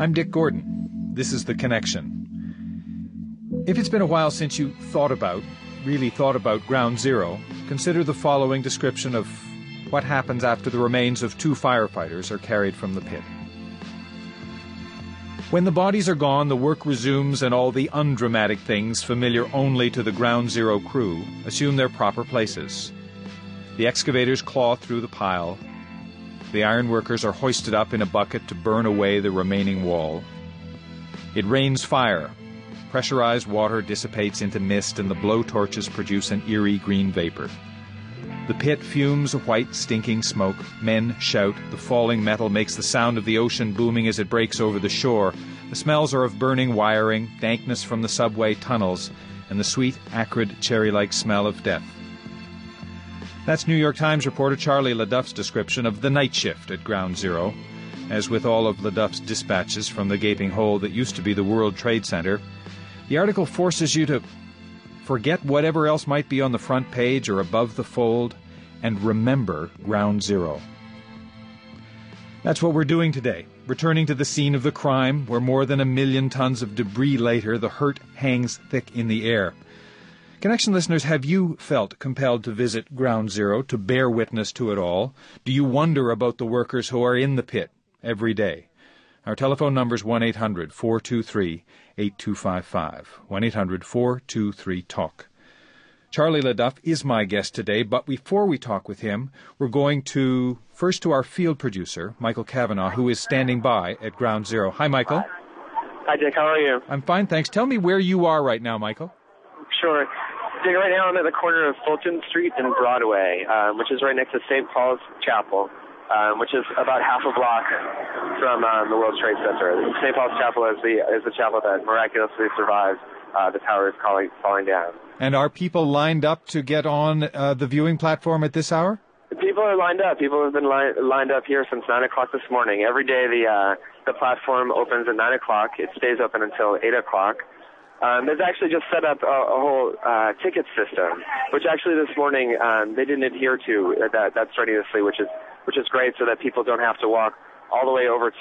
I'm Dick Gordon. This is The Connection. If it's been a while since you really thought about Ground Zero, consider the following description of what happens after the remains of 2 firefighters are carried from the pit. When the bodies are gone, the work resumes and all the undramatic things familiar only to the Ground Zero crew assume their proper places. The excavators claw through the pile. The ironworkers are hoisted up in a bucket to burn away the remaining wall. It rains fire. Pressurized water dissipates into mist and the blowtorches produce an eerie green vapor. The pit fumes a white, stinking smoke. Men shout. The falling metal makes the sound of the ocean booming as it breaks over the shore. The smells are of burning wiring, dankness from the subway tunnels, and the sweet, acrid, cherry-like smell of death. That's New York Times reporter Charlie LeDuff's description of the night shift at Ground Zero. As with all of LeDuff's dispatches from the gaping hole that used to be the World Trade Center, the article forces you to forget whatever else might be on the front page or above the fold, and remember Ground Zero. That's what we're doing today, returning to the scene of the crime, where more than 1 million tons of debris later, the hurt hangs thick in the air. Connection listeners, have you felt compelled to visit Ground Zero, to bear witness to it all? Do you wonder about the workers who are in the pit every day? Our telephone number is 1-800-423-8255, 1-800-423-TALK. Charlie LeDuff is my guest today, but before we talk with him, we're going first to our field producer, Michael Cavanaugh, who is standing by at Ground Zero. Hi, Michael. Hi, Dick. How are you? I'm fine, thanks. Tell me where you are right now, Michael. Sure. Dick, right now I'm at the corner of Fulton Street and Broadway, which is right next to St. Paul's Chapel, which is about half a block from the World Trade Center. St. Paul's Chapel is the chapel that miraculously survived the towers falling down. And are people lined up to get on the viewing platform at this hour? People are lined up. People have been lined up here since 9 o'clock this morning. Every day the platform opens at 9 o'clock. It stays open until 8 o'clock. They've actually just set up a whole ticket system, which actually this morning they didn't adhere to that strenuously, which is great, so that people don't have to walk all the way over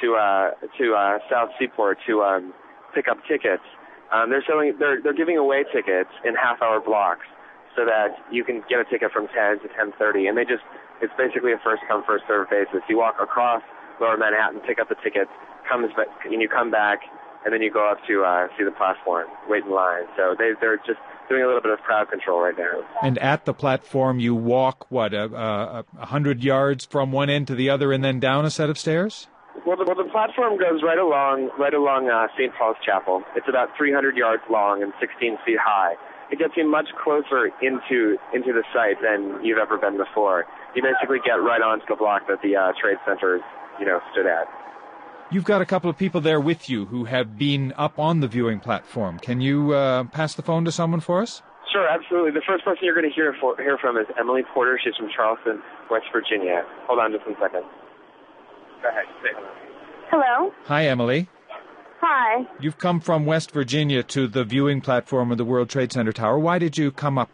to South Seaport to pick up tickets. They're giving away tickets in half-hour blocks, so that you can get a ticket from 10 to 10:30, and it's basically a first-come, first-served basis. You walk across Lower Manhattan, pick up the tickets, and you come back, and then you go up to see the platform, wait in line. So they're just doing a little bit of crowd control right now. And at the platform, you walk, 100 yards from one end to the other, and then down a set of stairs? Well, the platform goes right along St. Paul's Chapel. It's about 300 yards long and 16 feet high. It gets you much closer into the site than you've ever been before. You basically get right onto the block that the Trade Center, stood at. You've got a couple of people there with you who have been up on the viewing platform. Can you pass the phone to someone for us? Sure, absolutely. The first person you're going to hear from is Emily Porter. She's from Charleston, West Virginia. Hold on just 1 second. Go ahead. Say hello. Hello. Hi, Emily. Hi. You've come from West Virginia to the viewing platform of the World Trade Center Tower. Why did you come up?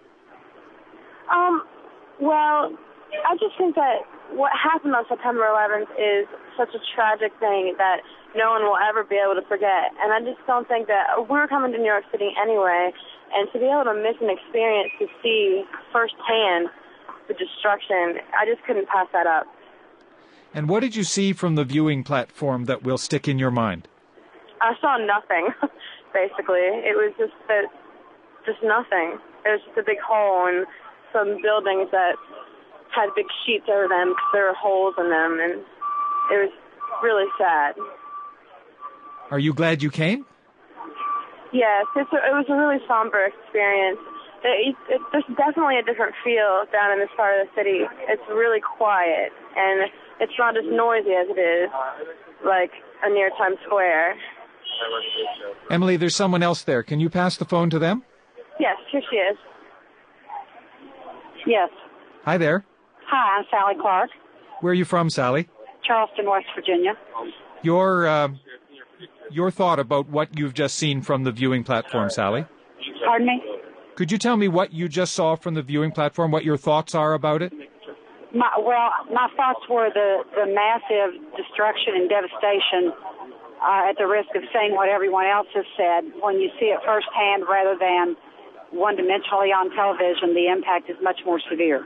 Well, I just think that what happened on September 11th is such a tragic thing that no one will ever be able to forget. And I just don't think that we're coming to New York City anyway, and to be able to miss an experience to see firsthand the destruction, I just couldn't pass that up. And what did you see from the viewing platform that will stick in your mind? I saw nothing, basically. It was just nothing. It was just a big hole and some buildings that had big sheets over them because there were holes in them, and it was really sad. Are you glad you came? Yes, it was a really somber experience. There's definitely a different feel down in this part of the city. It's really quiet, and it's not as noisy as it is like near Times Square. Emily, there's someone else there. Can you pass the phone to them? Yes, here she is. Yes. Hi there. Hi, I'm Sally Clark. Where are you from, Sally? Charleston, West Virginia. Your thought about what you've just seen from the viewing platform, Sally? Pardon me? Could you tell me what you just saw from the viewing platform, what your thoughts are about it? My thoughts were the massive destruction and devastation at the risk of saying what everyone else has said, when you see it firsthand rather than one-dimensionally on television, the impact is much more severe.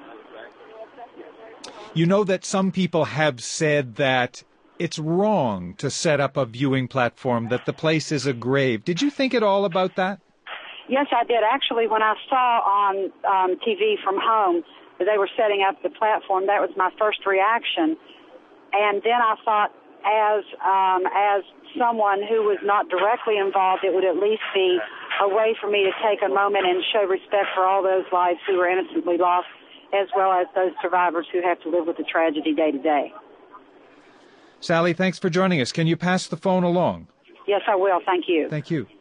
You know that some people have said that it's wrong to set up a viewing platform, that the place is a grave. Did you think at all about that? Yes, I did. Actually, when I saw on TV from home that they were setting up the platform, that was my first reaction. And then I thought, as someone who was not directly involved, it would at least be a way for me to take a moment and show respect for all those lives who were innocently lost, as well as those survivors who have to live with the tragedy day to day. Sally, thanks for joining us. Can you pass the phone along? Yes, I will. Thank you. Thank you.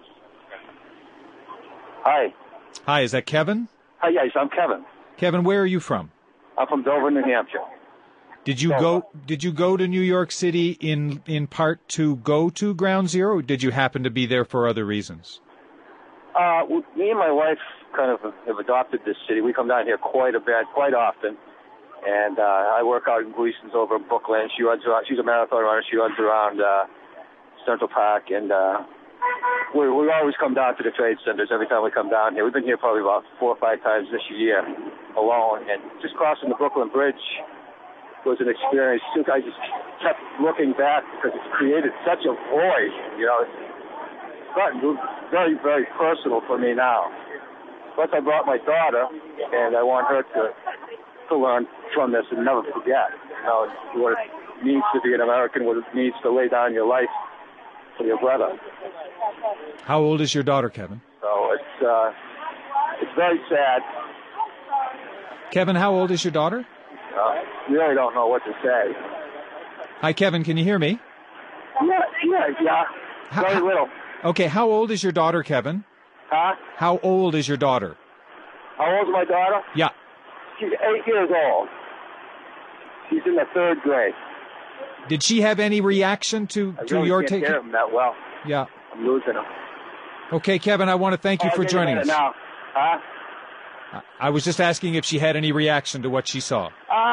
Hi. Hi, is that Kevin? Hi, yes, I'm Kevin. Kevin, where are you from? I'm from Dover, New Hampshire. Did you go to New York City in part to go to Ground Zero, or did you happen to be there for other reasons? Me and my wife kind of have adopted this city. We come down here quite often. And I work out in Gleason's over in Brooklyn. She's a marathon runner. She runs around Central Park. And we always come down to the trade centers every time we come down here. We've been here probably about 4 or 5 times this year alone. And just crossing the Brooklyn Bridge was an experience. I just kept looking back because it's created such a void. You know, it's gotten very, very personal for me now. Plus, I brought my daughter, and I want her to learn from this and never forget, you know, what it means to be an American, what it means to lay down your life for your brother. How old is your daughter, Kevin? So it's very sad. Kevin, how old is your daughter? Really don't know what to say. Hi, Kevin, can you hear me? Yeah. Very little. Okay, how old is your daughter, Kevin? Huh? How old is your daughter? How old is my daughter? Yeah. She's 8 years old. She's in the 3rd grade. Did she have any reaction to your take? I can't hear him that well. Yeah. I'm losing him. Okay, Kevin, I want to thank you for joining us. Now. Huh? I was just asking if she had any reaction to what she saw.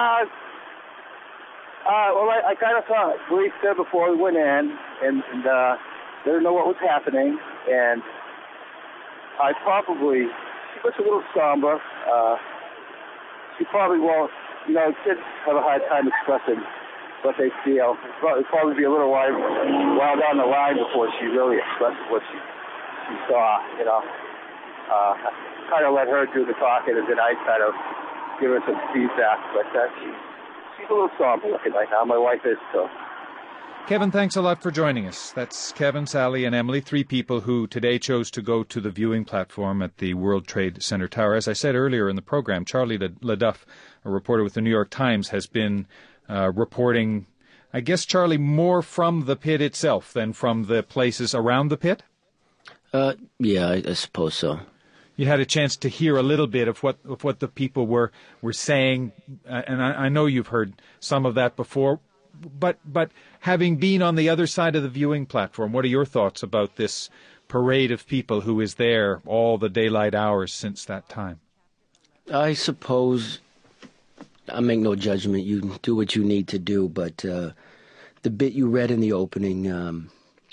Well, I kind of saw it brief there before we went in, and didn't know what was happening, and I probably, she looks a little somber. She probably won't, you know, kids have a hard time expressing what they feel. It'll probably be a little while down the line before she really expresses what she saw, you know. Kind of let her do the talking, and then I kind of give her some feedback. But she's a little somber looking right now. My wife is too. Kevin, thanks a lot for joining us. That's Kevin, Sally, and Emily, 3 people who today chose to go to the viewing platform at the World Trade Center Tower. As I said earlier in the program, Charlie LaDuff, a reporter with the New York Times, has been reporting, I guess, Charlie, more from the pit itself than from the places around the pit? Yeah, I suppose so. You had a chance to hear a little bit of what the people were saying, and I know you've heard some of that before. But having been on the other side of the viewing platform, what are your thoughts about this parade of people who is there all the daylight hours since that time? I suppose I make no judgment. You do what you need to do, but the bit you read in the opening, you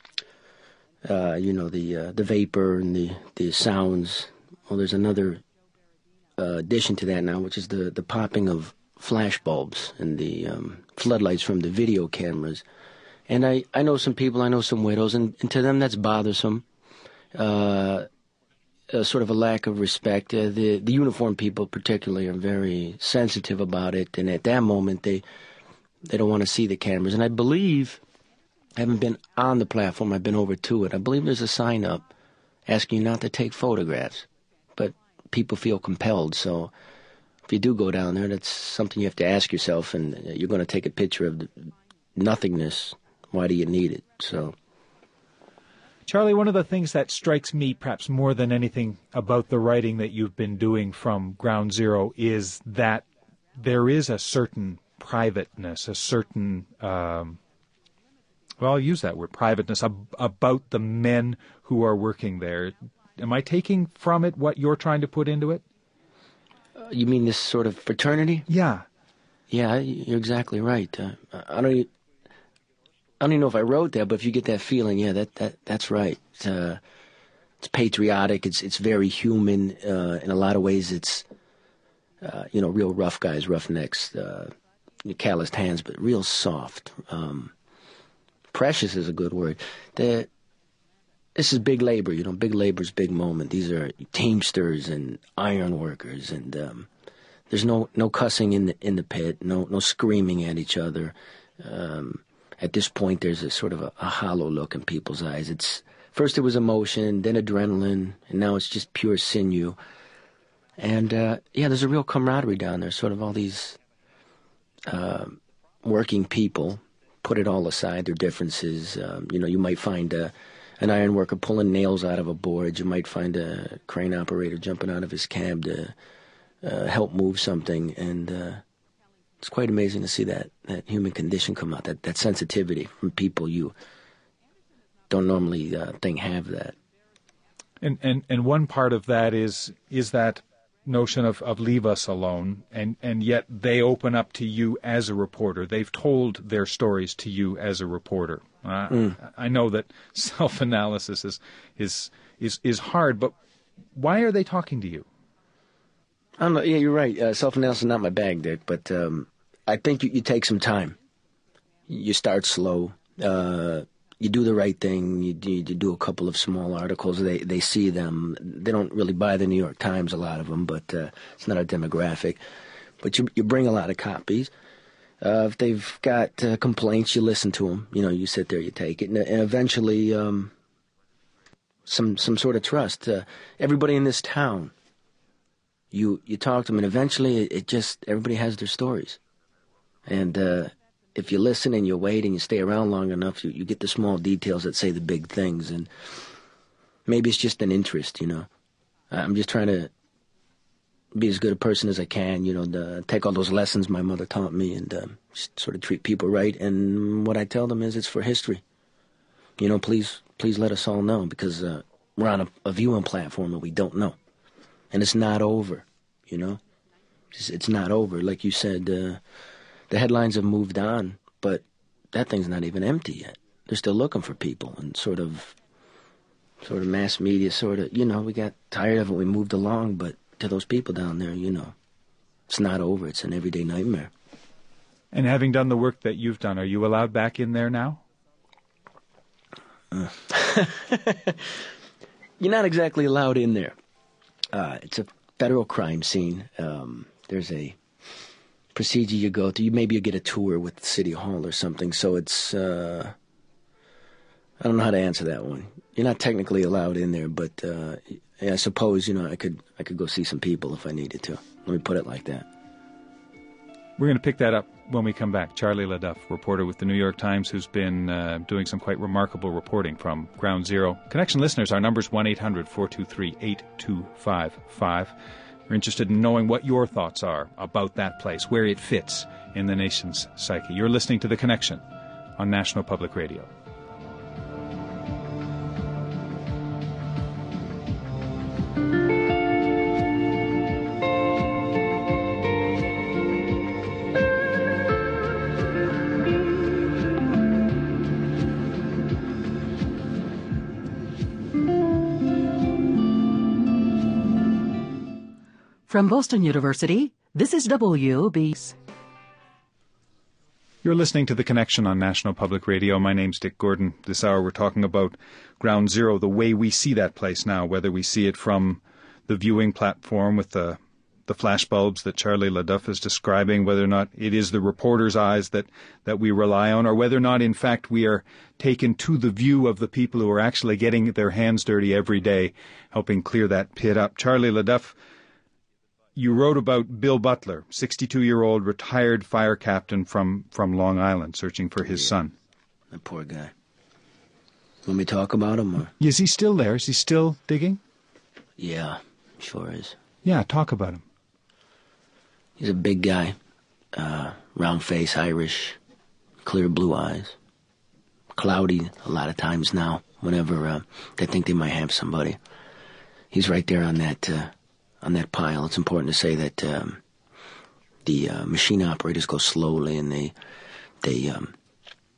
know, the vapor and the sounds. Well, there's another addition to that now, which is the popping of flash bulbs and the floodlights from the video cameras. And I know some people, I know some widows, and to them that's bothersome. Sort of a lack of respect. The uniformed people particularly are very sensitive about it, and at that moment they don't want to see the cameras. And I believe, I haven't been on the platform, I've been over to it, I believe there's a sign up asking you not to take photographs, but people feel compelled, so if you do go down there, that's something you have to ask yourself, and you're going to take a picture of the nothingness. Why do you need it? So, Charlie, one of the things that strikes me perhaps more than anything about the writing that you've been doing from Ground Zero is that there is a certain privateness, a certain, well, I'll use that word, privateness, about the men who are working there. Am I taking from it what you're trying to put into it? You mean this sort of fraternity? Yeah. Yeah, you're exactly right. I don't. I don't even know if I wrote that, but if you get that feeling, yeah, that's right. It's patriotic. It's very human. In a lot of ways, it's real rough guys, roughnecks, calloused hands, but real soft. Precious is a good word. This is big labor. Big labor's big moment. These are teamsters and iron workers, and there's no cussing in the pit, no screaming at each other. At this point, there's a sort of a hollow look in people's eyes. First it was emotion, then adrenaline, and now it's just pure sinew. And there's a real camaraderie down there. Sort of all these working people put it all aside, their differences. You might find an iron worker pulling nails out of a board. You might find a crane operator jumping out of his cab to help move something, and it's quite amazing to see that human condition come out, that sensitivity from people you don't normally think have that. And one part of that is that notion of leave us alone, and yet they open up to you as a reporter. They've told their stories to you as a reporter. I know that self-analysis is hard, but why are they talking to you? I don't know. Yeah, you're right. Self-analysis is not my bag, Dick, but I think you take some time. You start slow. You do the right thing. You do a couple of small articles. They see them. They don't really buy the New York Times, a lot of them, but it's not a demographic. But you bring a lot of copies. If they've got complaints, you listen to them. You sit there, you take it, and eventually some sort of trust. Everybody in this town, you talk to them, and eventually everybody has their stories. And if you listen and you wait and you stay around long enough, you get the small details that say the big things. And maybe it's just an interest, I'm just trying to be as good a person as I can, take all those lessons my mother taught me and just sort of treat people right. And what I tell them is it's for history. Please let us all know, because we're on a viewing platform that we don't know. And it's not over, It's not over. Like you said, the headlines have moved on, but that thing's not even empty yet. They're still looking for people, and sort of mass media, we got tired of it, we moved along, but to those people down there, it's not over. It's an everyday nightmare. And having done the work that you've done, are you allowed back in there now? You're not exactly allowed in there. It's a federal crime scene. There's a procedure you go through. Maybe you get a tour with City Hall or something. So it's, I don't know how to answer that one. You're not technically allowed in there, but I suppose, I could go see some people if I needed to. Let me put it like that. We're going to pick that up when we come back. Charlie LeDuff, reporter with the New York Times, who's been doing some quite remarkable reporting from Ground Zero. Connection listeners, our number's 1-800-423-8255. We're interested in knowing what your thoughts are about that place, where it fits in the nation's psyche. You're listening to The Connection on National Public Radio. From Boston University, this is WBC. You're listening to The Connection on National Public Radio. My name's Dick Gordon. This hour we're talking about Ground Zero, the way we see that place now, whether we see it from the viewing platform with the flashbulbs that Charlie LeDuff is describing, whether or not it is the reporter's eyes that we rely on, or whether or not, in fact, we are taken to the view of the people who are actually getting their hands dirty every day, helping clear that pit up. Charlie LeDuff, you wrote about Bill Butler, 62-year-old retired fire captain from Long Island, searching for his son. That poor guy. Want me to talk about him? Or? Is he still there? Is he still digging? Yeah, sure is. Yeah, talk about him. He's a big guy, round face, Irish, clear blue eyes. Cloudy a lot of times now, whenever they think they might have somebody. He's right there on that pile. It's important to say that the machine operators go slowly, and they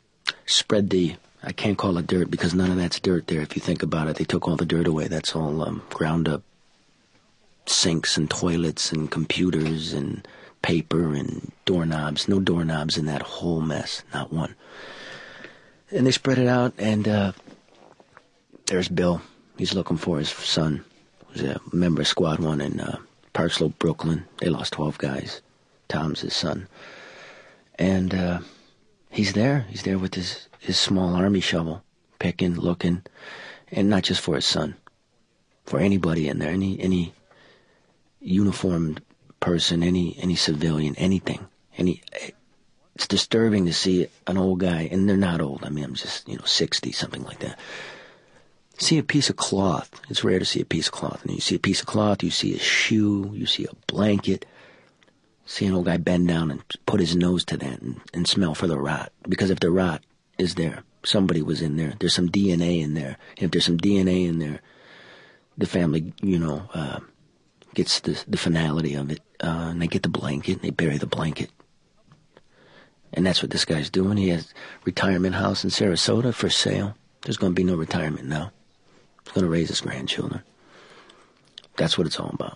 spread I can't call it dirt because none of that's dirt there. If you think about it, they took all the dirt away. That's all ground up sinks and toilets and computers and paper and doorknobs. No doorknobs in that whole mess, not one. And they spread it out, and there's Bill. He's looking for his son. He was a member of Squad 1 in Park Slope, Brooklyn. They lost 12 guys. Tom's his son. And he's there. He's there with his small army shovel, picking, looking, and not just for his son. For anybody in there, any uniformed person, any civilian, anything. It's disturbing to see an old guy, and they're not old. I mean, I'm just, 60, something like that. See a piece of cloth. It's rare to see a piece of cloth. And you see a piece of cloth, you see a shoe, you see a blanket. See an old guy bend down and put his nose to that and smell for the rot. Because if the rot is there, somebody was in there. There's some DNA in there. And if there's some DNA in there, the family, gets the finality of it. And they get the blanket and they bury the blanket. And that's what this guy's doing. He has a retirement house in Sarasota for sale. There's going to be no retirement now. He's going to raise his grandchildren. That's what it's all about.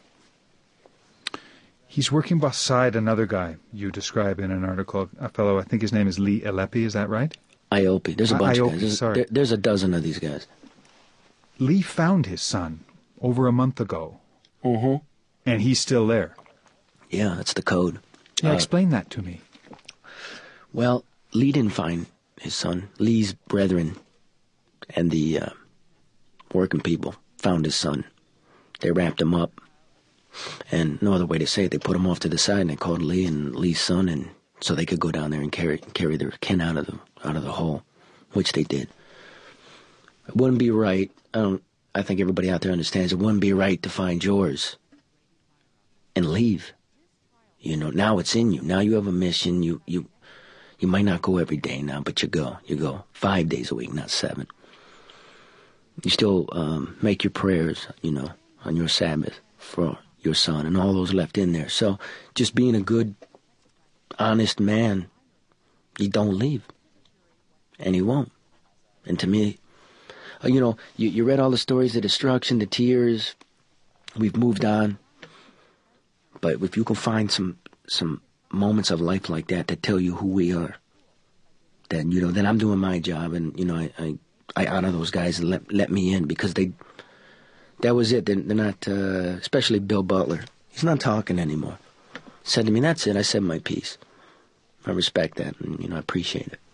He's working beside another guy you describe in an article, a fellow, I think his name is Lee Alepi, is that right? Iopi. There's a bunch of guys. Sorry. There's a dozen of these guys. Lee found his son over a month ago. Mm-hmm. And he's still there. Yeah, that's the code. Yeah, explain that to me. Well, Lee didn't find his son. Lee's brethren and the working people found his son. They wrapped him up. And no other way to say it, they put him off to the side and they called Lee and Lee's son, and so they could go down there and carry their kin out of the hole, which they did. It wouldn't be right. I think everybody out there understands it wouldn't be right to find yours and leave. Now it's in you. Now you have a mission. You might not go every day now, but you go. You go 5 days a week, not 7. You still make your prayers, on your Sabbath for your son and all those left in there. So just being a good, honest man, you don't leave. And he won't. And to me, you read all the stories, the destruction, the tears. We've moved on. But if you can find some moments of life like that tell you who we are, then, then I'm doing my job. And, I honor those guys and let me in because that was it. They're not, especially Bill Butler. He's not talking anymore. He said to me, that's it. I said my piece. I respect that, and, I appreciate it.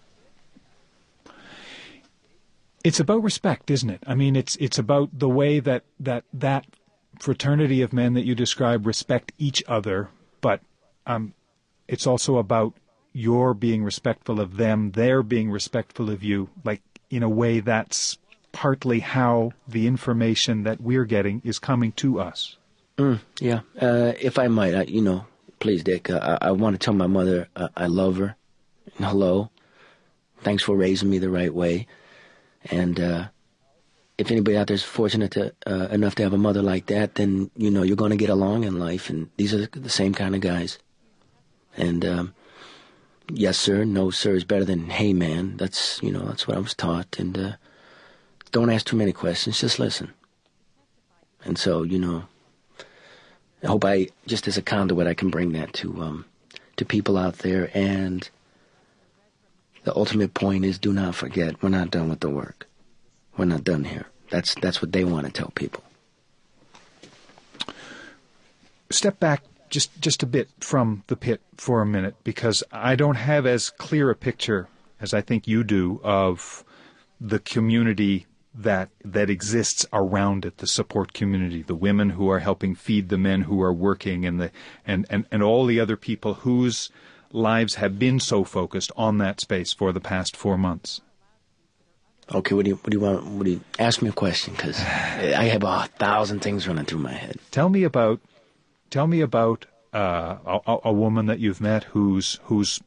It's about respect, isn't it? I mean, it's about the way that fraternity of men that you describe respect each other, but it's also about your being respectful of them, they're being respectful of you. Like, in a way, that's partly how the information that we're getting is coming to us. Yeah. If I might, please, Dick, I want to tell my mother I love her. Hello. Thanks for raising me the right way. And if anybody out there is fortunate enough to have a mother like that, then, you're going to get along in life. And these are the same kind of guys. And yes, sir, no, sir is better than hey, man. That's what I was taught. And don't ask too many questions, just listen. And so, I hope just as a conduit, I can bring that to people out there. And the ultimate point is, do not forget, we're not done with the work. We're not done here. That's what they want to tell people. Step back just a bit from the pit for a minute, because I don't have as clear a picture as I think you do of the community that exists around it, the support community, the women who are helping feed the men who are working, and all the other people whose lives have been so focused on that space for the past 4 months. Okay, what do you want? Ask me a question, because I have 1,000 things running through my head. Tell me about a woman that you've met who's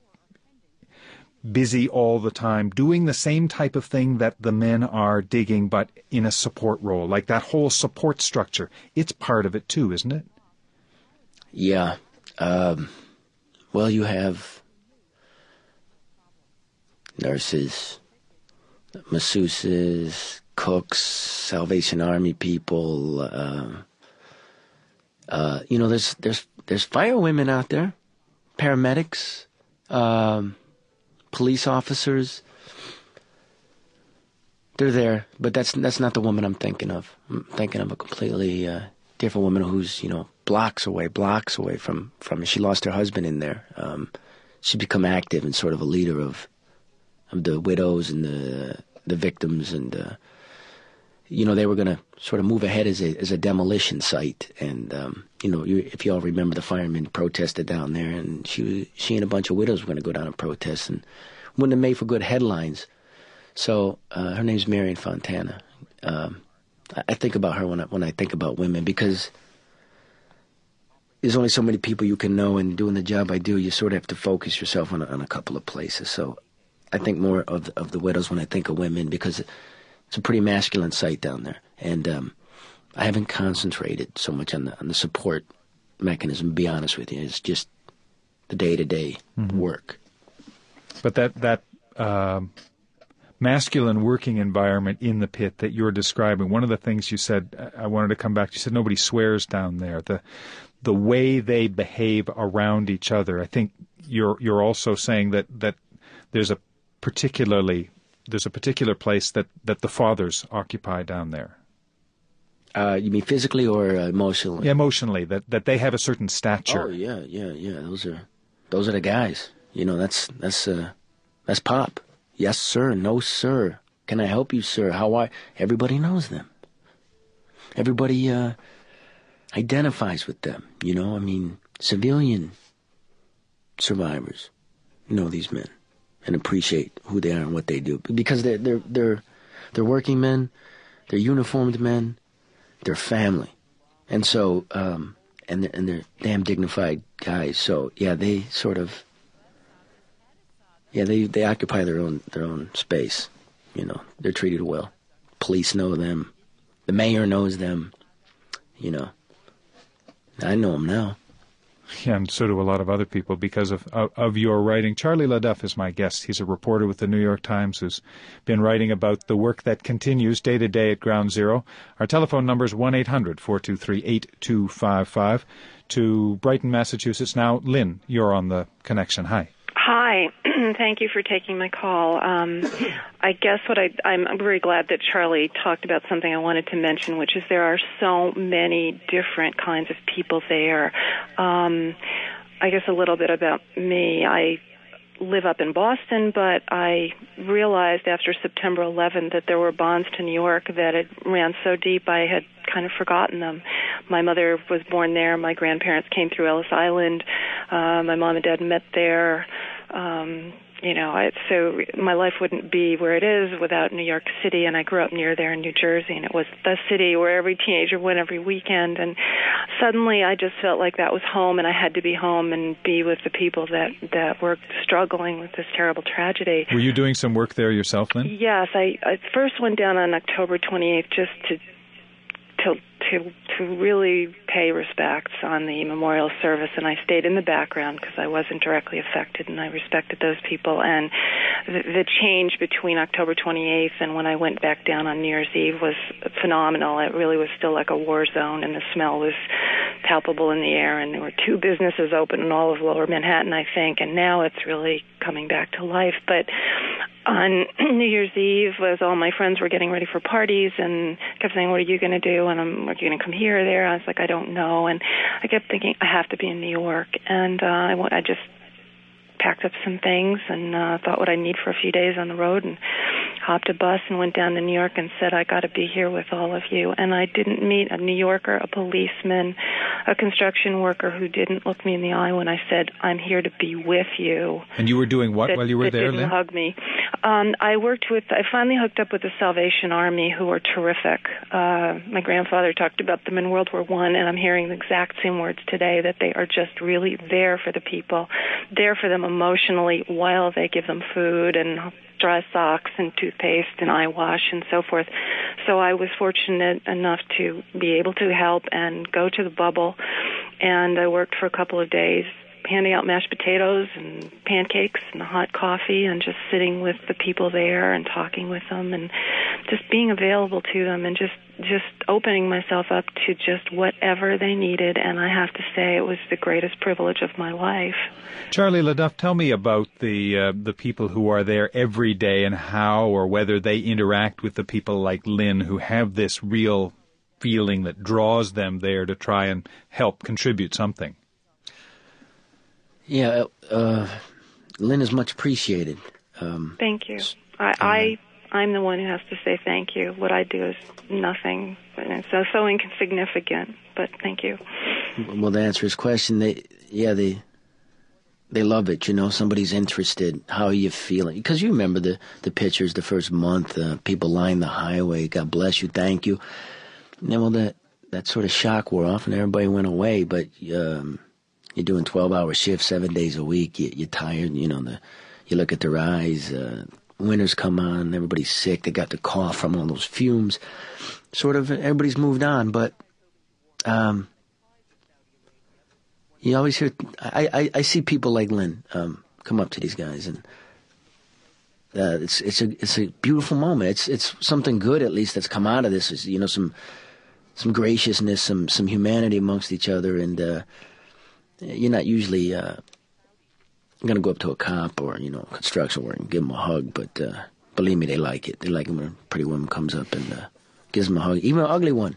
busy all the time, doing the same type of thing that the men are digging, but in a support role. Like that whole support structure, it's part of it too, isn't it? Yeah. Well, you have nurses, masseuses, cooks, Salvation Army people. There's fire women out there, paramedics, police officers. They're there, but that's not the woman I'm thinking of. I'm thinking of a completely different woman who's blocks away from it. She lost her husband in there. She's become active and sort of a leader of the widows and the victims, and they were going to sort of move ahead as a demolition site. And if you all remember, the firemen protested down there, and she and a bunch of widows were going to go down and protest, and wouldn't have made for good headlines. So her name's Marion Fontana. I think about her when I think about women, because there's only so many people you can know, and doing the job I do, you sort of have to focus yourself on a couple of places. So I think more of the widows when I think of women, because it's a pretty masculine site down there, and I haven't concentrated so much on the support mechanism. To be honest with you, it's just the day-to-day work. But that masculine working environment in the pit that you're describing, one of the things you said, I wanted to come back to, you said nobody swears down there. The way they behave around each other, I think you're also saying that there's a particular place that the fathers occupy down there. You mean physically or emotionally? Yeah, emotionally, that they have a certain stature. Oh yeah. Those are the guys. That's Pop. Yes, sir. No, sir. Can I help you, sir? Everybody knows them. Everybody identifies with them. Civilian survivors know these men and appreciate who they are and what they do, because they're working men, they're uniformed men, they're family, and so and they're damn dignified guys. So yeah, they sort of. Yeah, they occupy their own space. They're treated well. Police know them. The mayor knows them. I know them now. Yeah, and so do a lot of other people because of your writing. Charlie LaDuff is my guest. He's a reporter with the New York Times who's been writing about the work that continues day to day at Ground Zero. Our telephone number is 1-800-423-8255. To Brighton, Massachusetts now. Lynn, you're on the connection. Hi. Hi. Thank you for taking my call. I guess I'm very glad that Charlie talked about something I wanted to mention, which is there are so many different kinds of people there. I guess a little bit about me. I live up in Boston, but I realized after September 11th that there were bonds to New York that had ran so deep I had kind of forgotten them. My mother was born there. My grandparents came through Ellis Island. My mom and dad met there. So my life wouldn't be where it is without New York City, and I grew up near there in New Jersey, and it was the city where every teenager went every weekend, and suddenly I just felt like that was home, and I had to be home and be with the people that were struggling with this terrible tragedy. Were you doing some work there yourself, Lynn? Yes, I first went down on October 28th just to really pay respects on the memorial service, and I stayed in the background because I wasn't directly affected, and I respected those people. And the change between October 28th and when I went back down on New Year's Eve was phenomenal. It really was still like a war zone, and the smell was palpable in the air, and there were 2 businesses open in all of Lower Manhattan, I think, and now it's really coming back to life. But on New Year's Eve, as all my friends were getting ready for parties and kept saying, "What are you going to do?" And are you going to come here or there? I was like, "I don't know." And I kept thinking, I have to be in New York. And I just packed up some things and thought what I need for a few days on the road, and hopped a bus and went down to New York and said, I got to be here with all of you. And I didn't meet a New Yorker, a policeman, a construction worker who didn't look me in the eye when I said, I'm here to be with you. And you were doing what while you were there, Lynn? Hug me. I finally hooked up with the Salvation Army, who were terrific. My grandfather talked about them in World War I, and I'm hearing the exact same words today, that they are just really there for the people, there for them emotionally while they give them food and dry socks and toothpaste and eye wash and so forth. So I was fortunate enough to be able to help and go to the bubble, and I worked for a couple of days handing out mashed potatoes and pancakes and hot coffee and just sitting with the people there and talking with them and just being available to them and just opening myself up to just whatever they needed. And I have to say it was the greatest privilege of my life. Charlie LeDuff, tell me about the people who are there every day and how or whether they interact with the people like Lynn who have this real feeling that draws them there to try and help contribute something. Yeah, Lynn is much appreciated. Thank you. I'm the one who has to say thank you. What I do is nothing, and it's so insignificant, but thank you. Well, to answer his question, they love it, somebody's interested. How are you feeling? Because you remember the pictures the first month, people lined the highway, God bless you, thank you. And then, well, that sort of shock wore off and everybody went away, but you're doing 12-hour shifts 7 days a week, you're tired, you look at their eyes, winters come on, everybody's sick, they got the cough from all those fumes. Sort of everybody's moved on, but you always hear, I see people like Lynn come up to these guys, and it's a beautiful moment. It's something good at least that's come out of this. Is some graciousness, some humanity amongst each other, and you're not usually going to go up to a cop or construction worker and give them a hug, but believe me, they like it. They like it when a pretty woman comes up and gives them a hug, even an ugly one,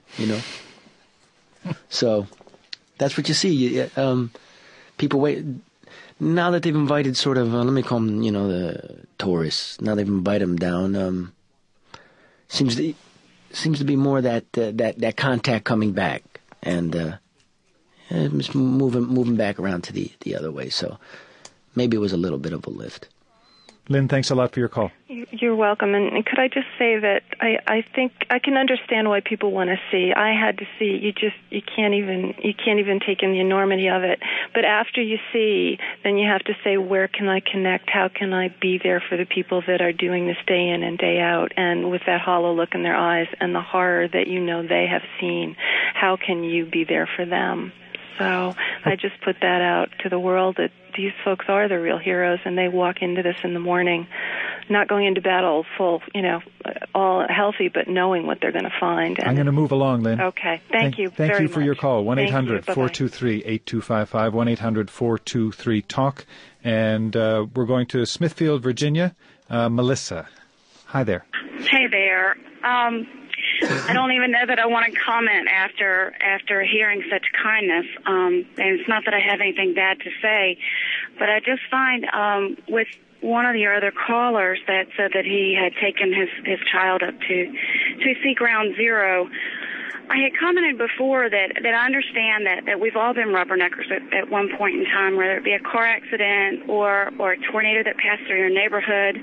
So that's what you see. People wait. Now that they've invited sort of, let me call them, the tourists. Now they've invited them down. Seems to be more that contact coming back, and it's moving back around to the other way. So maybe it was a little bit of a lift. Lynn, thanks a lot for your call. You're welcome. And could I just say that I think I can understand why people want to see. I had to see. You can't even take in the enormity of it. But after you see, then you have to say, where can I connect? How can I be there for the people that are doing this day in and day out? And with that hollow look in their eyes and the horror that they have seen, how can you be there for them? So I just put that out to the world that these folks are the real heroes, and they walk into this in the morning, not going into battle full, all healthy, but knowing what they're going to find. And I'm going to move along, Lynn. Okay. Thank you very much. Thank you for your call. 1-800-423-8255, 1-800-423-TALK. And we're going to Smithfield, Virginia. Melissa. Hi there. Hey there. I don't even know that I want to comment after hearing such kindness. And it's not that I have anything bad to say, but I just find with one of your other callers that said that he had taken his child up to see Ground Zero. I had commented before that I understand that we've all been rubberneckers at one point in time, whether it be a car accident or a tornado that passed through your neighborhood.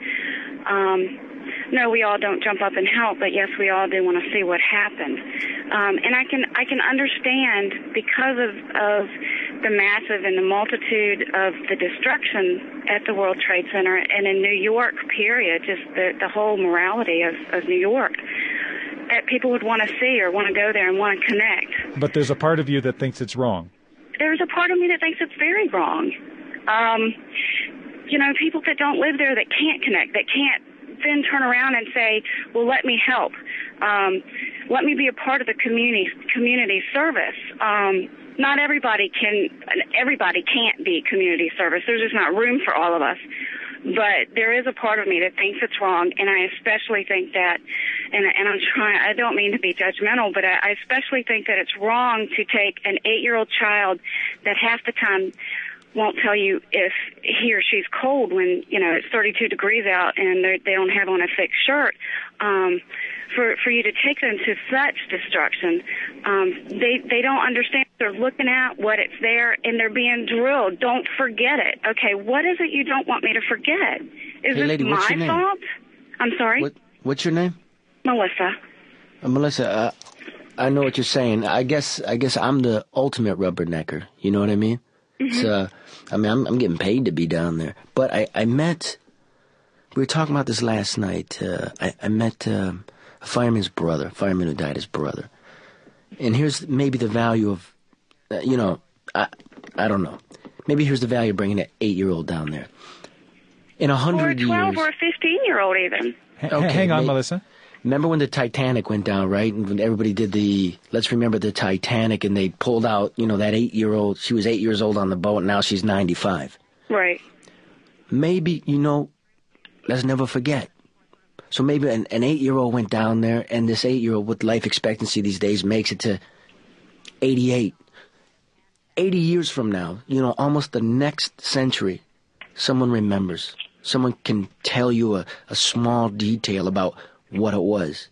No, we all don't jump up and help, but yes, we all do want to see what happened. And I can understand because of the massive and the multitude of the destruction at the World Trade Center and in New York, period, just the whole morality of New York, that people would want to see or want to go there and want to connect. But there's a part of you that thinks it's wrong. There's a part of me that thinks it's very wrong. People that don't live there, that can't connect, that can't then turn around and say, well, let me help. Let me be a part of the community service. Not everybody can't be community service. There's just not room for all of us. But there is a part of me that thinks it's wrong, and I especially think that, and I don't mean to be judgmental, but I especially think that it's wrong to take an 8-year-old child that half the time won't tell you if he or she's cold when, it's 32 degrees out and they don't have on a thick shirt. For you to take them to such destruction, they don't understand. They're looking at what it's there, and they're being drilled. Don't forget it. Okay, what is it you don't want me to forget? Is hey, lady, this my fault? I'm sorry? What's your name? Melissa. Melissa, I know what you're saying. I guess I'm the ultimate rubbernecker. You know what I mean? Mm-hmm. I'm getting paid to be down there. But I met, we were talking about this last night. I met a fireman who died, his brother. And here's maybe the value of, I don't know. maybe here's the value of bringing an 8-year-old down there. In 100 years... Or a 12 or a 15-year-old even. Okay, hang on, Melissa. Remember when the Titanic went down, right? And when everybody did let's remember the Titanic, and they pulled out, that 8-year-old. She was 8 years old on the boat, and now she's 95. Right. Maybe, let's never forget. So maybe an 8-year-old went down there, and this 8-year-old with life expectancy these days makes it to 88. 80 years from now, almost the next century, someone remembers. Someone can tell you a small detail about what it was,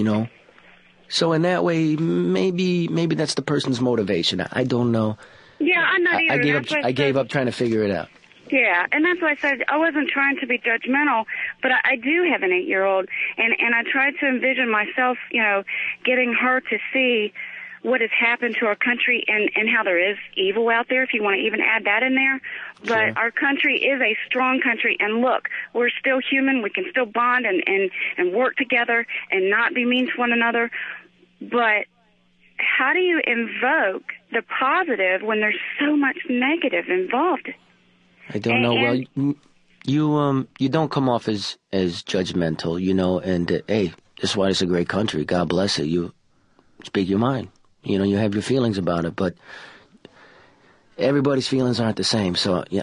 So in that way, maybe that's the person's motivation. I don't know. Yeah, I'm not either. I gave up trying to figure it out. Yeah, and that's why I said I wasn't trying to be judgmental, but I do have an 8-year-old, and I tried to envision myself, getting her to see what has happened to our country and how there is evil out there, if you want to even add that in there. But sure. Our country is a strong country, and look, we're still human. We can still bond and work together and not be mean to one another. But how do you invoke the positive when there's so much negative involved? I don't know. Well, you don't come off as judgmental, and hey, this is why it's a great country. God bless it. You speak your mind. You have your feelings about it, but everybody's feelings aren't the same. So yeah,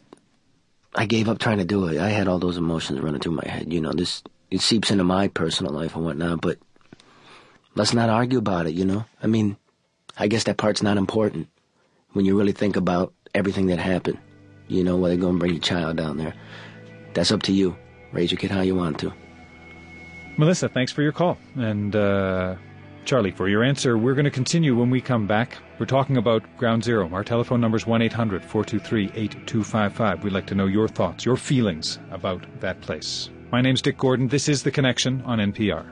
I gave up trying to do it. I had all those emotions running through my head. It seeps into my personal life and whatnot, but let's not argue about it, I mean, I guess that part's not important when you really think about everything that happened. Whether you're going to bring your child down there. That's up to you. Raise your kid how you want to. Melissa, thanks for your call. And Charlie, for your answer. We're going to continue when we come back. We're talking about Ground Zero. Our telephone number is 1-800-423-8255. We'd like to know your thoughts, your feelings about that place. My name's Dick Gordon. This is The Connection on NPR.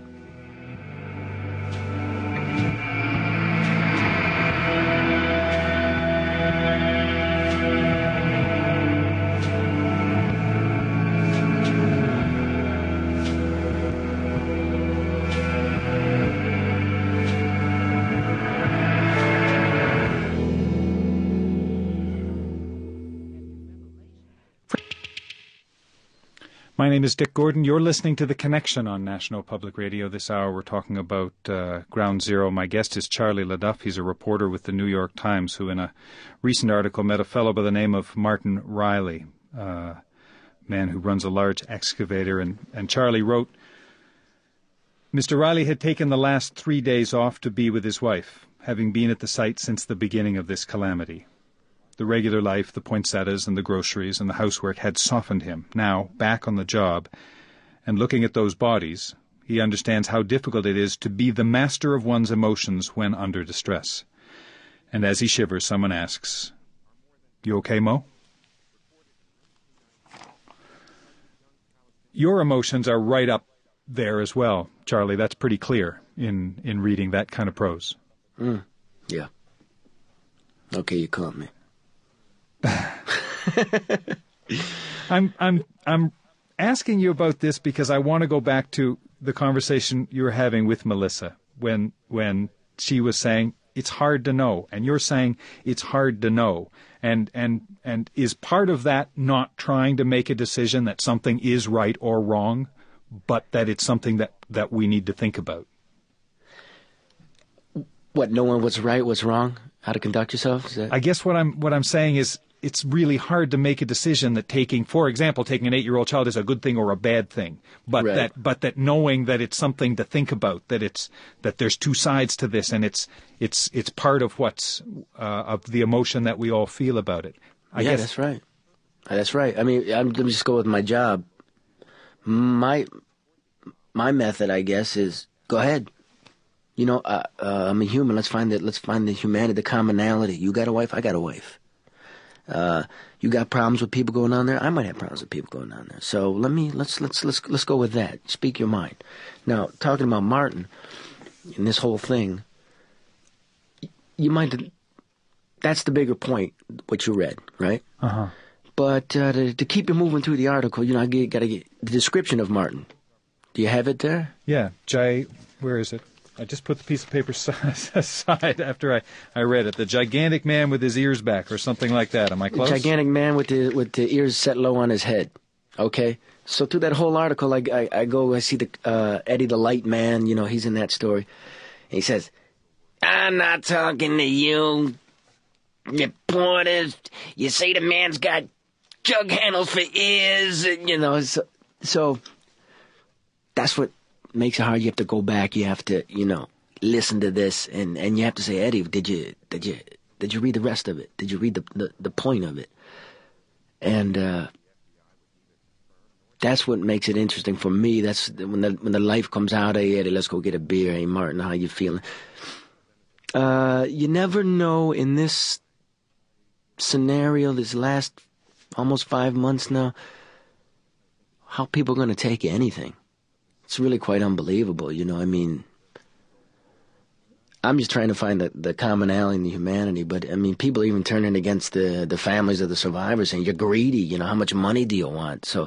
My name is Dick Gordon. You're listening to The Connection on National Public Radio. This hour we're talking about Ground Zero. My guest is Charlie LeDuff. He's a reporter with the New York Times who in a recent article met a fellow by the name of Martin Riley, a man who runs a large excavator. And Charlie wrote, Mr. Riley had taken the last 3 days off to be with his wife, having been at the site since the beginning of this calamity. The regular life, the poinsettias and the groceries and the housework had softened him. Now, back on the job, and looking at those bodies, he understands how difficult it is to be the master of one's emotions when under distress. And as he shivers, someone asks, "You okay, Mo?" Your emotions are right up there as well, Charlie. That's pretty clear in reading that kind of prose. Yeah. Okay, you caught me. I'm asking you about this because I want to go back to the conversation you were having with Melissa when she was saying it's hard to know, and you're saying it's hard to know, and is part of that not trying to make a decision that something is right or wrong, but that it's something that we need to think about? What, knowing what's right, what's wrong, how to conduct yourself? I guess what I'm saying is it's really hard to make a decision that for example, taking an 8-year-old child is a good thing or a bad thing, but right. that knowing that it's something to think about, that there's two sides to this, and it's part of what's of the emotion that we all feel about it. I guess that's right. That's right. I mean, let me just go with my job. My method, I guess, is go ahead. I'm a human. Let's find the humanity, the commonality. You got a wife, I got a wife. You got problems with people going on there, I might have problems with people going on there. So let's go with that. Speak your mind. Now, talking about Martin and this whole thing, that's the bigger point, what you read, right? Uh-huh. But to keep you moving through the article, I got to get the description of Martin. Do you have it there? Yeah, Jay, where is it? I just put the piece of paper aside after I read it. The gigantic man with his ears back, or something like that. Am I close? The gigantic man with the ears set low on his head. Okay? So through that whole article, I see the Eddie the Light Man, he's in that story. And he says, I'm not talking to you, reporters. You say the man's got jug handles for ears, so that's what makes it hard. You have to go back. You have to, listen to this, and you have to say, Eddie, did you read the rest of it? Did you read the point of it? And that's what makes it interesting for me. That's when the life comes out. Hey, Eddie, let's go get a beer. Hey, Martin, how you feeling? You never know in this scenario, this last almost 5 months now, how people are going to take anything. It's really quite unbelievable, I'm just trying to find the commonality in the humanity, but, people even turning against the families of the survivors, saying, you're greedy, how much money do you want? So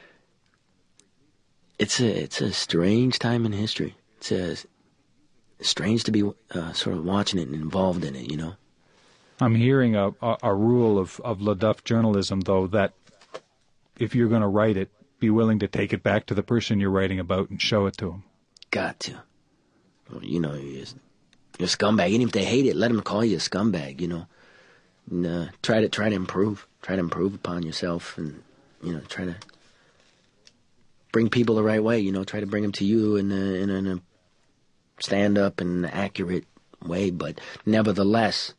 it's a strange time in history. It's strange to be sort of watching it and involved in it, I'm hearing a rule of LaDuff journalism, though, that if you're going to write it, be willing to take it back to the person you're writing about and show it to them. Got to. Well, you're a scumbag. Even if they hate it, let them call you a scumbag, And, try to improve. Try to improve upon yourself and, try to bring people the right way, Try to bring them to you in a stand-up and accurate way. But nevertheless,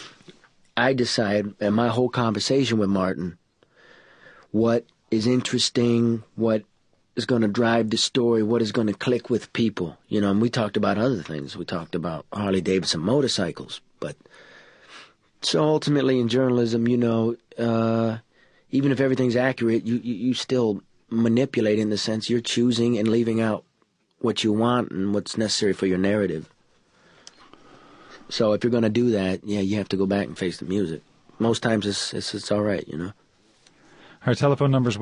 I decide in my whole conversation with Martin what is interesting, what is going to drive the story, what is going to click with people. And we talked about other things. We talked about Harley-Davidson motorcycles. But so ultimately in journalism, even if everything's accurate, you still manipulate in the sense you're choosing and leaving out what you want and what's necessary for your narrative. So if you're going to do that, you have to go back and face the music. Most times it's all right, Our telephone number is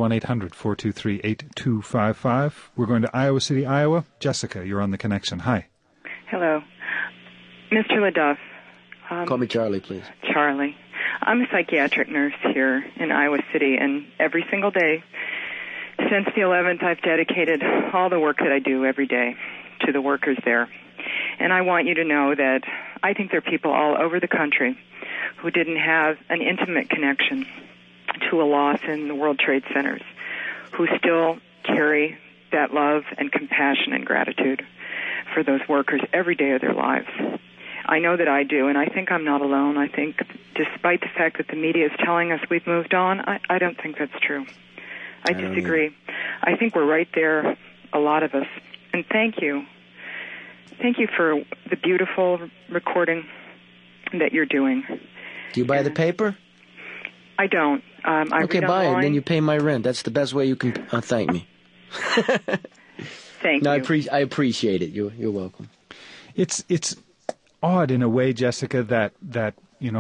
1-800-423-8255. We're going to Iowa City, Iowa. Jessica, you're on the connection. Hi. Hello. Mr. LaDuff. Call me Charlie, please. Charlie. I'm a psychiatric nurse here in Iowa City, and every single day since the 11th, I've dedicated all the work that I do every day to the workers there. And I want you to know that I think there are people all over the country who didn't have an intimate connection to a loss in the World Trade Centers, who still carry that love and compassion and gratitude for those workers every day of their lives. I know that I do, and I think I'm not alone. I think despite the fact that the media is telling us we've moved on, I don't think that's true. I disagree. I think we're right there, a lot of us. And thank you. Thank you for the beautiful recording that you're doing. Do you buy the paper? I don't. Okay, buy it, then you pay my rent. That's the best way you can thank me. Thank you. I appreciate it. You're welcome. It's odd in a way, Jessica, that the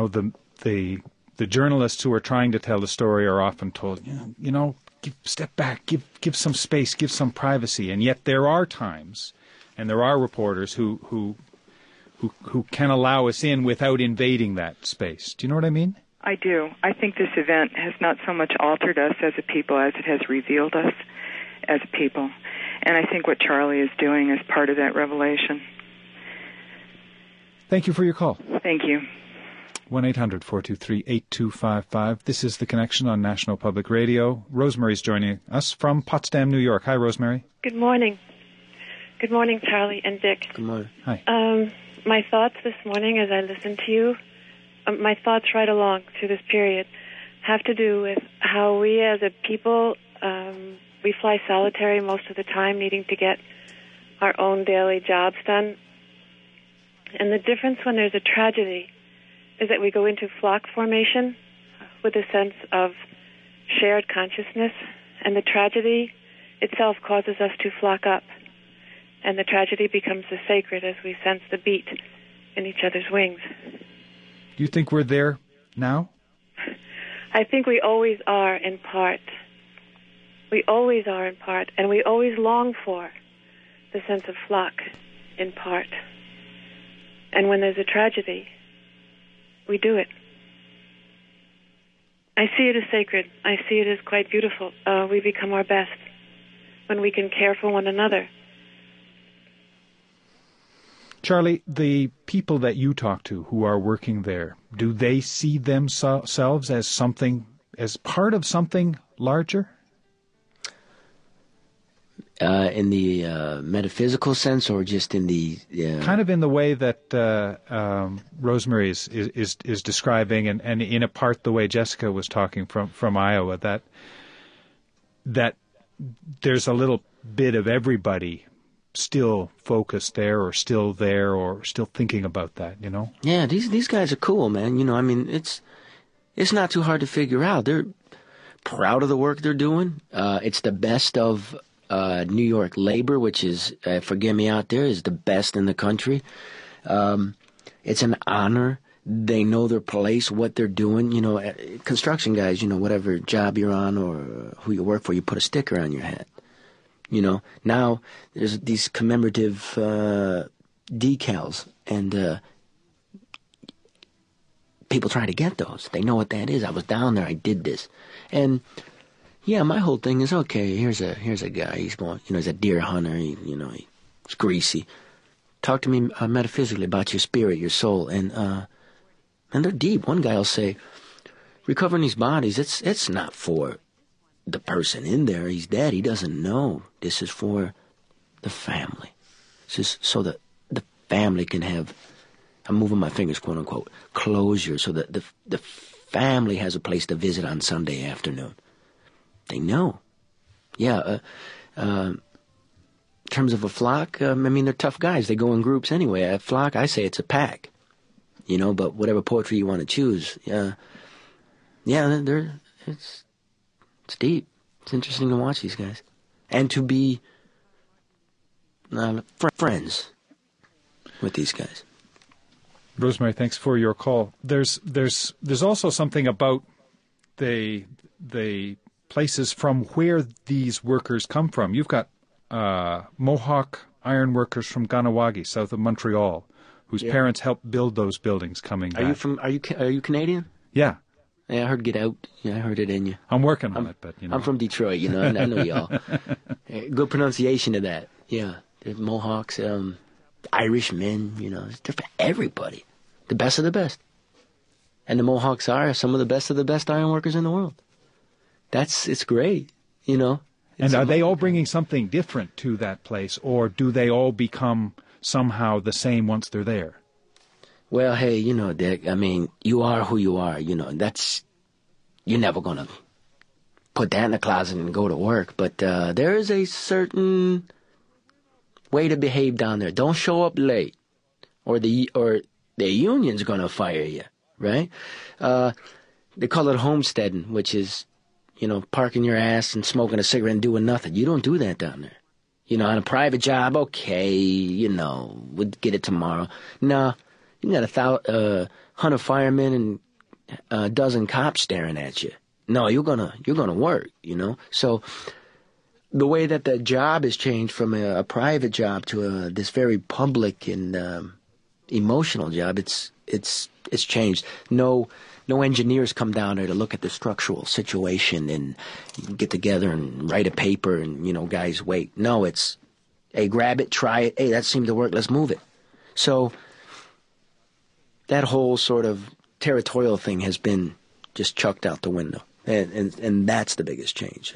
journalists who are trying to tell the story are often told, step back, give some space, give some privacy, and yet there are times, and there are reporters who can allow us in without invading that space. Do you know what I mean? I do. I think this event has not so much altered us as a people as it has revealed us as a people. And I think what Charlie is doing is part of that revelation. Thank you for your call. Thank you. 1-800-423-8255. This is The Connection on National Public Radio. Rosemary's joining us from Potsdam, New York. Hi, Rosemary. Good morning. Good morning, Charlie and Dick. Good morning. Hi. My thoughts this morning as I listened to you, my thoughts right along through this period, have to do with how we as a people, we fly solitary most of the time, needing to get our own daily jobs done. And the difference when there's a tragedy is that we go into flock formation with a sense of shared consciousness, and the tragedy itself causes us to flock up. And the tragedy becomes the sacred as we sense the beat in each other's wings. Do you think we're there now? I think we always are in part. We always are in part, and we always long for the sense of flock. in part. And when there's a tragedy, we do it. I see it as sacred. I see it as quite beautiful. We become our best when we can care for one another. Charlie, the people that you talk to who are working there, do they see themselves as something, as part of something larger? In the metaphysical sense, or just in the kind of in the way that Rosemary is describing, and in a part the way Jessica was talking from Iowa, that there's a little bit of everybody still focused there, or still there, or still thinking about that, you know? Yeah, these guys are cool, man. You know, I mean, it's not too hard to figure out. They're proud of the work they're doing. It's the best of New York labor, which is, forgive me out there, is the best in the country. It's an honor. They know their place, what they're doing. You know, construction guys, you know, whatever job you're on or who you work for, you put a sticker on your hat. You know, now there's these commemorative decals, and people try to get those. They know what that is. I was down there. I did this. And yeah, my whole thing is, okay, here's a guy. He's going, you know, he's a deer hunter. He's greasy. Talk to me metaphysically about your spirit, your soul, and they're deep. One guy will say, recovering these bodies, it's not for the person in there. He's dead. He doesn't know. This is for the family. This is so that the family can have, I'm moving my fingers, quote unquote, closure, so that the family has a place to visit on Sunday afternoon. They know. Yeah, in terms of a flock, I mean, they're tough guys. They go in groups anyway. A flock, I say it's a pack. You know, but whatever poetry you want to choose, it's deep. It's interesting to watch these guys. And to be friends with these guys. Rosemary, thanks for your call. There's also something about the places from where these workers come from. You've got Mohawk iron workers from Kahnawake, south of Montreal, whose parents helped build those buildings coming back. Are you Canadian? Yeah. Yeah, I heard Get Out. Yeah, I heard it in you. I'm working on it, but you know. I'm from Detroit, you know, and I know y'all. Good pronunciation of that. Yeah, the Mohawks, Irish men, you know, they're for everybody. The best of the best. And the Mohawks are some of the best iron workers in the world. It's great, you know. And are they all bringing something different to that place, or do they all become somehow the same once they're there? Well, hey, you know, Dick, I mean, you are who you are, you know, you're never going to put that in the closet and go to work, but there is a certain way to behave down there. Don't show up late, or the union's going to fire you, right? They call it homesteading, which is, you know, parking your ass and smoking a cigarette and doing nothing. You don't do that down there. You know, on a private job, okay, you know, we'll get it tomorrow. No. You got 100 firemen and a dozen cops staring at you. No, you're gonna work, you know. So the way that the job has changed from a private job to this very public and emotional job, it's changed. No engineers come down there to look at the structural situation and get together and write a paper and, you know, guys wait. No, it's, hey, grab it, try it. Hey, that seemed to work. Let's move it. So that whole sort of territorial thing has been just chucked out the window, and that's the biggest change.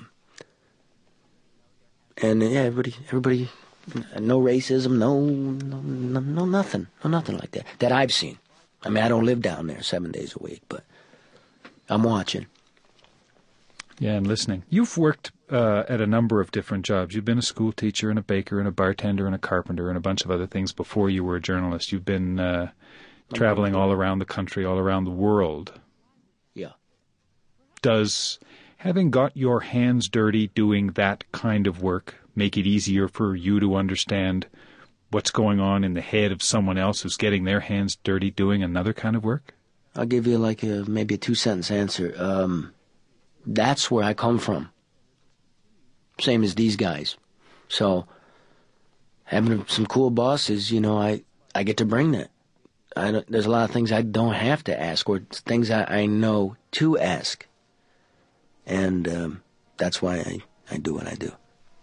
And yeah, everybody, no racism, no nothing like that I've seen. I mean, I don't live down there 7 days a week, but I'm watching. Yeah, and listening. You've worked at a number of different jobs. You've been a school teacher and a baker and a bartender and a carpenter and a bunch of other things before you were a journalist. You've been traveling all around the country, all around the world. Yeah. Does having got your hands dirty doing that kind of work make it easier for you to understand what's going on in the head of someone else who's getting their hands dirty doing another kind of work? I'll give you like maybe a 2-sentence answer. That's where I come from. Same as these guys. So having some cool bosses, you know, I get to bring that. There's a lot of things I don't have to ask, or things I know to ask. And that's why I do what I do.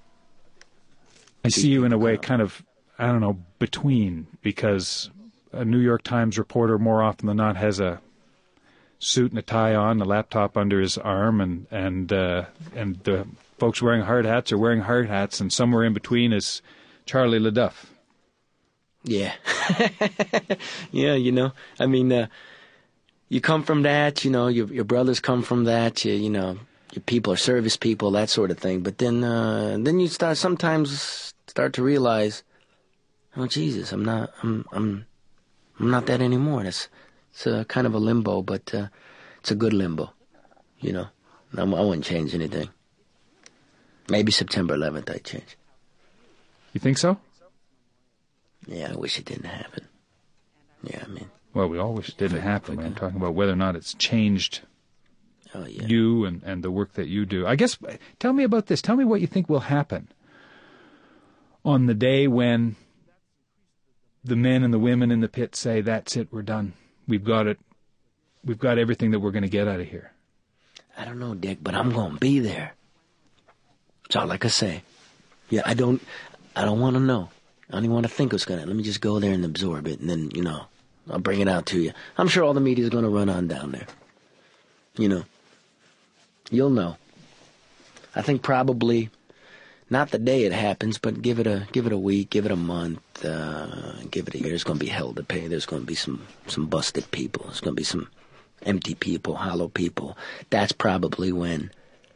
I see you in a way kind of, I don't know, between, because a New York Times reporter more often than not has a suit and a tie on, a laptop under his arm, and the folks wearing hard hats are wearing hard hats, and somewhere in between is Charlie LeDuff. Yeah. Yeah, you know, I mean, you come from that, you know, your brothers come from that, you know, your people are service people, that sort of thing. But then you sometimes start to realize, oh Jesus, I'm not that anymore. It's a kind of a limbo, but it's a good limbo, you know. I wouldn't change anything. Maybe September 11th I'd change. You think so? Yeah, I wish it didn't happen. Yeah, I mean... Well, we all wish it didn't happen. I'm talking about whether or not it's changed you and the work that you do. I guess, tell me about this. Tell me what you think will happen on the day when the men and the women in the pit say, that's it, we're done. We've got it. We've got everything that we're going to get out of here. I don't know, Dick, but I'm going to be there. That's all I can say. Yeah, I don't want to know. I don't even want to think it's going to. Let me just go there and absorb it, and then, you know, I'll bring it out to you. I'm sure all the media's going to run on down there. You know. You'll know. I think probably not the day it happens, but give it a week, give it a month, give it a year. There's going to be hell to pay. There's going to be some busted people. There's going to be some empty people, hollow people. That's probably when,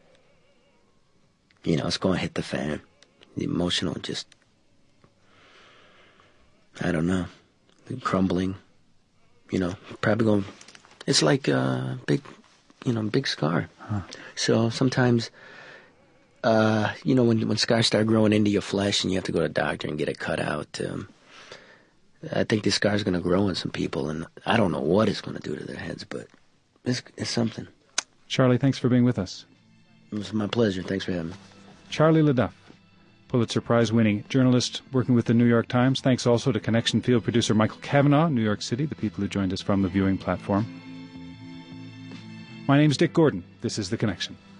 you know, it's going to hit the fan. The emotional just, I don't know, crumbling, you know, probably going, it's like a big scar. Huh. So sometimes, you know, when scars start growing into your flesh and you have to go to a doctor and get it cut out, I think this scar's going to grow in some people, and I don't know what it's going to do to their heads, but it's something. Charlie, thanks for being with us. It was my pleasure. Thanks for having me. Charlie LeDuff, Pulitzer Prize-winning journalist working with the New York Times. Thanks also to Connection Field producer Michael Cavanaugh, New York City, the people who joined us from the viewing platform. My name's Dick Gordon. This is The Connection.